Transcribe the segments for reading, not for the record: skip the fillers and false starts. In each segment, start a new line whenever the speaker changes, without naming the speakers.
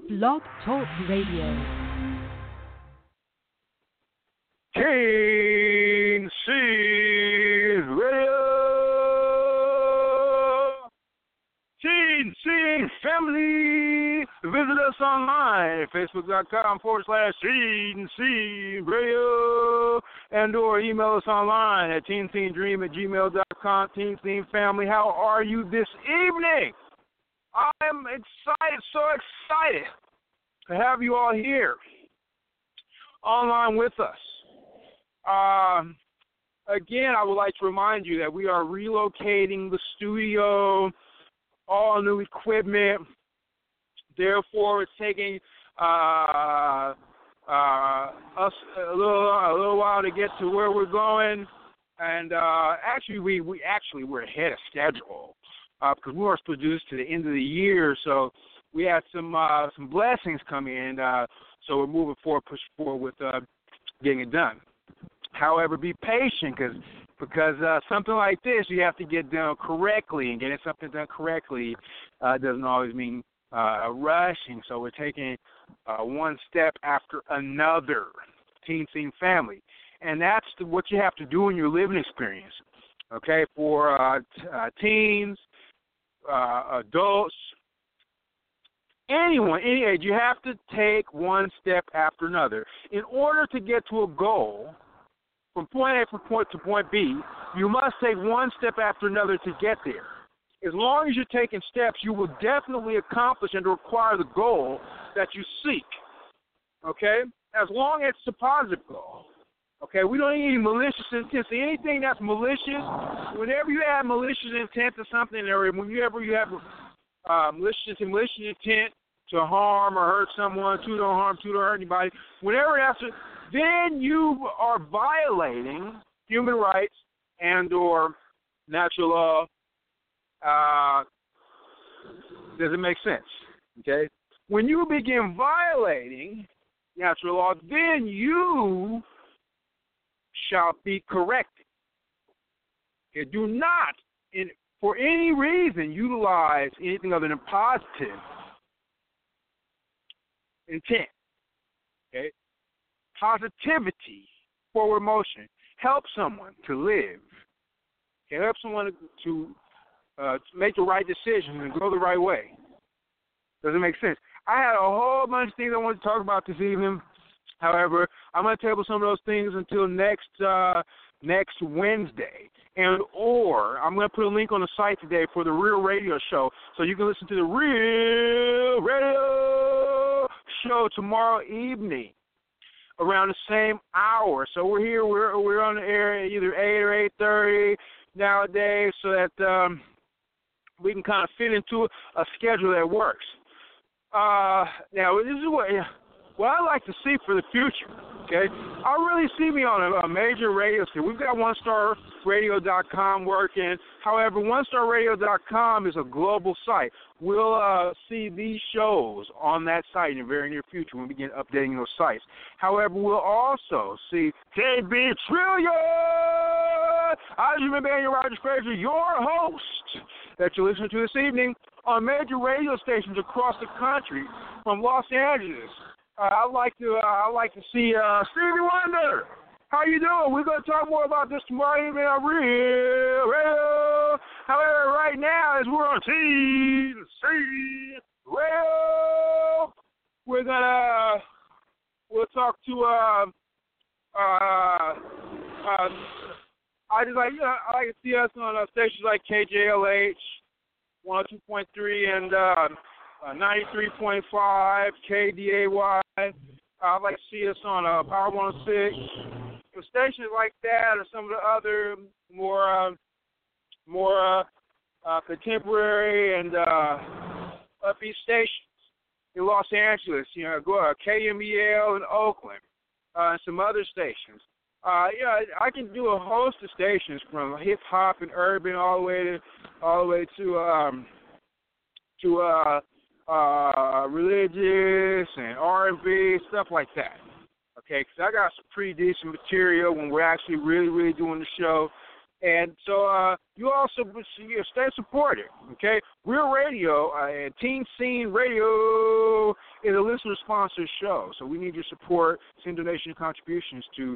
Blog Talk Radio.
Teen Scene Radio. Teen Scene Family. Visit us online at facebook.com/Teen Scene Radio. And or email us online at teenscenedream@gmail.com. Teen Scene Family, how are you this evening? I'm excited, so excited to have you all here online with us. Again, I would like to remind you that we are relocating the studio, all new equipment. Therefore, it's taking us a little while to get to where we're going. And actually, we're ahead of schedule because we were supposed to do this to the end of the year. So we had some blessings come in. So we're moving forward, pushing forward with getting it done. However, be patient because something like this you have to get done correctly, and getting something done correctly doesn't always mean rushing. So we're taking one step after another. Teen Scene Family, and that's what you have to do in your living experience. Okay, for teens, adults, anyone, any age, you have to take one step after another in order to get to a goal. From point A to point B, you must take one step after another to get there. As long as you're taking steps, you will definitely accomplish and acquire the goal that you seek. Okay? As long as it's a positive goal. Okay? We don't need any malicious intent. So anything that's malicious, whenever you have malicious intent to something, or whenever you have malicious intent to harm or hurt someone, to don't harm, to don't hurt anybody, whenever that's then you are violating human rights and or natural law. Does it make sense? Okay? When you begin violating natural law, then you shall be corrected. Okay? Do not, for any reason, utilize anything other than positive intent. Okay? Positivity, forward motion, help someone to live. Okay, help someone to make the right decision and go the right way. Does it make sense? I had a whole bunch of things I wanted to talk about this evening. However, I'm going to table some of those things until next Wednesday. Or I'm going to put a link on the site today for the Real Radio Show, so you can listen to the Real Radio Show tomorrow evening around the same hour. So we're here. We're on the air at either 8 or 8:30 nowadays, so that we can kind of fit into a schedule that works. Now, this is what I like to see for the future. Okay, I really see me on a major radio station. We've got OneStarRadio.com working. However, OneStarRadio.com is a global site. We'll see these shows on that site in the very near future when we begin updating those sites. However, we'll also see KB Trillion. I remember Daniel Rogers Frazier, your host, that you're listening to this evening on major radio stations across the country from Los Angeles. I'd like to see Stevie Wonder. How you doing? We're going to talk more about this tomorrow evening on Real Radio. However, right now, as we're on Teen Scene Radio, we'll talk to I like to see us on stations like KJLH 102.3 and 93.5 KDAY. I'd like to see us on Power 106. So stations like that, or some of the other more contemporary and upbeat stations in Los Angeles. You know, KMEL in Oakland, and some other stations. I can do a host of stations from hip hop and urban all the way to religious and R&B, stuff like that. Okay, because I got some pretty decent material when we're actually really, really doing the show. And so you also stay supported, okay? Real Radio, Teen Scene Radio is a listener-sponsored show, so we need your support. Send donation and contributions to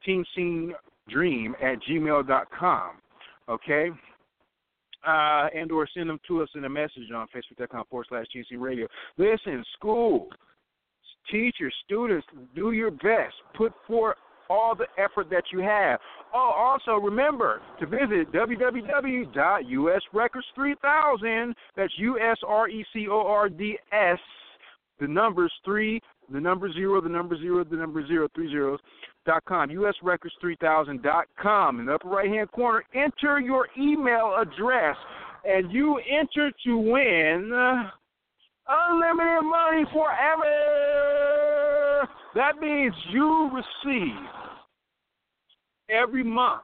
teenscene@gmail.com, okay? And or send them to us in a message on Facebook.com/Teen Radio. Listen, school, teachers, students, do your best. Put forth all the effort that you have. Oh, also remember to visit www.usrecords3000. That's USRECORDS. The numbers 3, the number 0, the number 0, the number 0, 30.com. USRecords3000.com. In the upper right-hand corner, enter your email address, and you enter to win unlimited money forever. That means you receive every month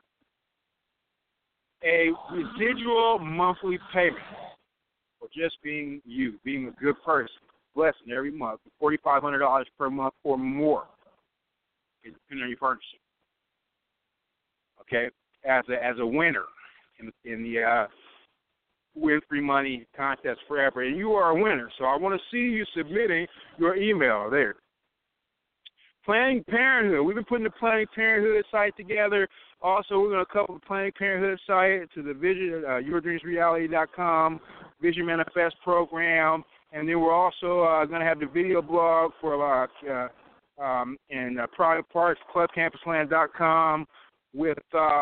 a residual monthly payment for just being you, being a good person. Blessing every month, $4,500 per month or more, depending on your partnership. Okay, as a winner in the Win Free Money Contest Forever, and you are a winner. So I want to see you submitting your email there. Planned Parenthood. We've been putting the Planned Parenthood site together. Also, we're going to couple the Planned Parenthood site to the Vision, YourDreamsReality.com, Vision Manifest program. And then we're also going to have the video blog for in Private Parts, ClubCampusLand.com with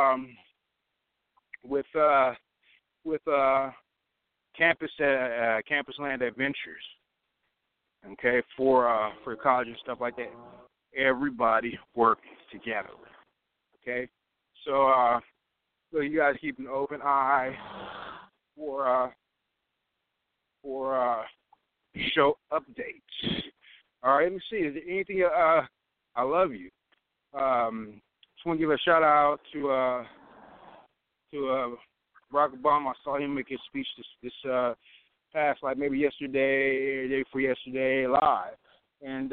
Campusland Adventures. Okay, for college and stuff like that. Everybody working together. Okay, so you guys keep an open eye for show updates. All right, let me see. Is there anything? I love you. Just want to give a shout out to Barack Obama. I saw him make his speech this past, like maybe yesterday, day before yesterday, live. And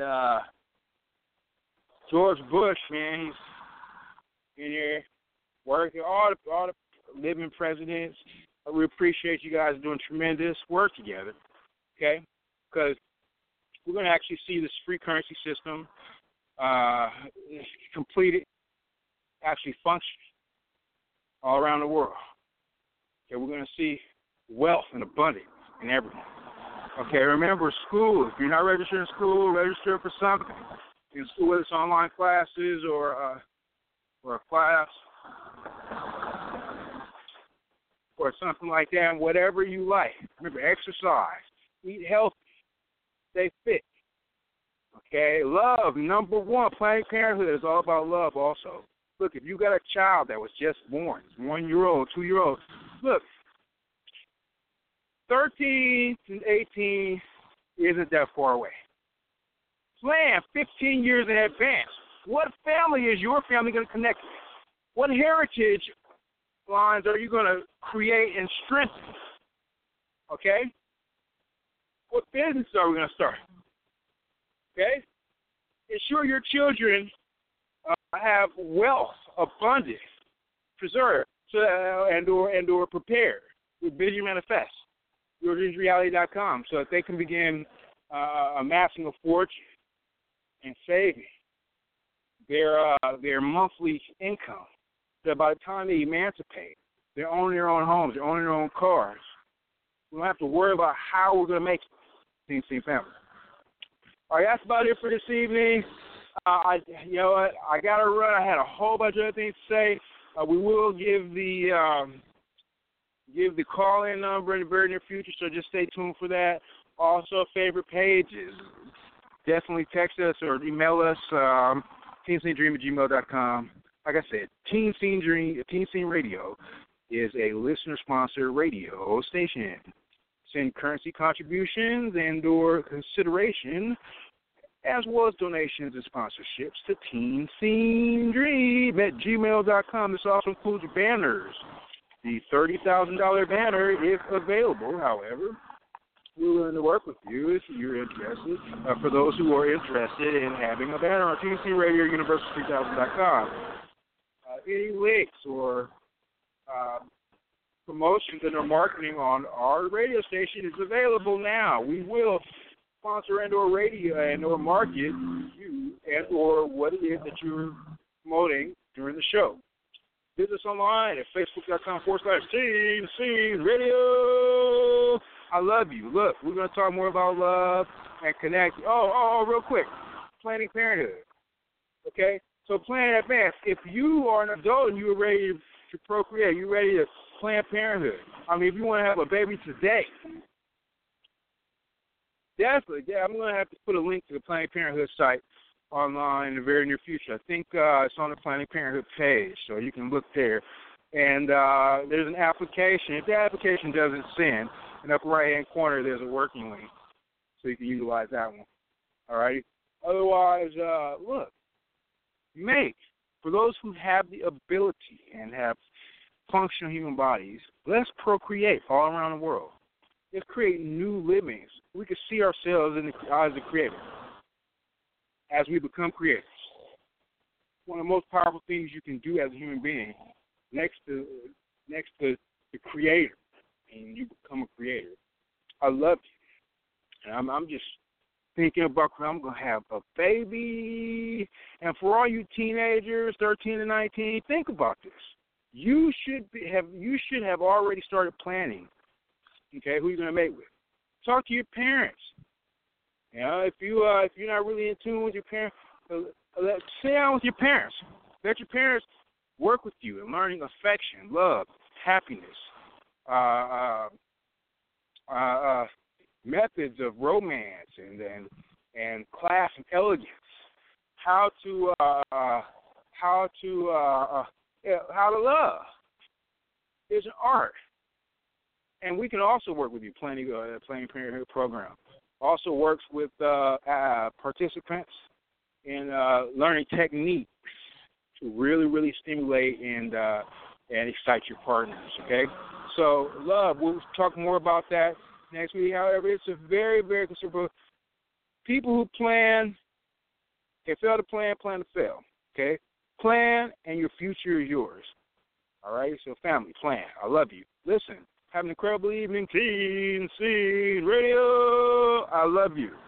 George Bush, man, he's in here working. All the living presidents. We appreciate you guys doing tremendous work together. Okay. Because we're going to actually see this free currency system completed, actually function all around the world. Okay, we're going to see wealth and abundance in everyone. Okay, remember school. If you're not registered in school, register for something. In school, whether it's online classes or a class or something like that, whatever you like. Remember, exercise, eat healthy. Stay fit. Okay, love, number one. Planned Parenthood is all about love also. Look, if you got a child that was just born, 1-year-old, 2-year-old, look, 13 to 18 isn't that far away. Plan 15 years in advance. What family is your family going to connect with? What heritage lines are you going to create and strengthen? Okay? What business are we going to start? Okay? Ensure your children have wealth, abundance, preserved, and or prepared with Vision Manifest, YourDreamsReality.com, so that they can begin amassing a fortune and saving their monthly income. So by the time they emancipate, they're owning their own homes, they're owning their own cars. We don't have to worry about how we're going to make it. Teen family. All right, that's about it for this evening. You know what? I got to run. I had a whole bunch of other things to say. We will give the call-in number in the very near future, so just stay tuned for that. Also, favorite pages. Definitely text us or email us, teenscenedream@gmail.com. Like I said, Teen Scene Radio is a listener-sponsored radio station. Send currency contributions and or consideration, as well as donations and sponsorships to teenscenedream@gmail.com. This also includes banners. The $30,000 banner is available, however. We're willing to work with you if you're interested. For those who are interested in having a banner on Teen Scene Radio, Universal3000.com. Any links or promotions that are marketing on our radio station is available now. We will sponsor and or radio and or market you and or what it is that you're promoting during the show. Visit us online at facebook.com/Team Scenes Radio. I love you. Look, we're going to talk more about love and connect. Oh, real quick. Planning Parenthood. Okay? So plan in advance. If you are an adult and you're ready to procreate, you're ready to plan parenthood. I mean, if you want to have a baby today, definitely, yeah, I'm going to have to put a link to the Planned Parenthood site online in the very near future. I think it's on the Planned Parenthood page, so you can look there. And there's an application. If the application doesn't send, in the upper right-hand corner, there's a working link, so you can utilize that one. All right? Otherwise, look, for those who have the ability and have functional human bodies, let's procreate all around the world. Let's create new livings. We can see ourselves in the eyes of the Creator as we become creators. One of the most powerful things you can do as a human being, next to the Creator, and you become a creator. I love you, and I'm just thinking about I'm going to have a baby. And for all you teenagers, 13 to 19, think about this. You should have already started planning. Okay, who you're going to mate with. Talk to your parents. You know, if you're not really in tune with your parents, sit down with your parents. Let your parents work with you in learning affection, love, happiness, methods of romance and class and elegance. How to love. It's an art. And we can also work with you, Planning Parenthood program. Also works with participants in learning techniques to really, really stimulate and excite your partners, okay? So, love, we'll talk more about that next week. However, it's a very, very considerable. People who plan, they fail to plan to fail, okay? Plan, and your future is yours. All right? So, family, plan. I love you. Listen. Have an incredible evening, Teen Scene Radio. I love you.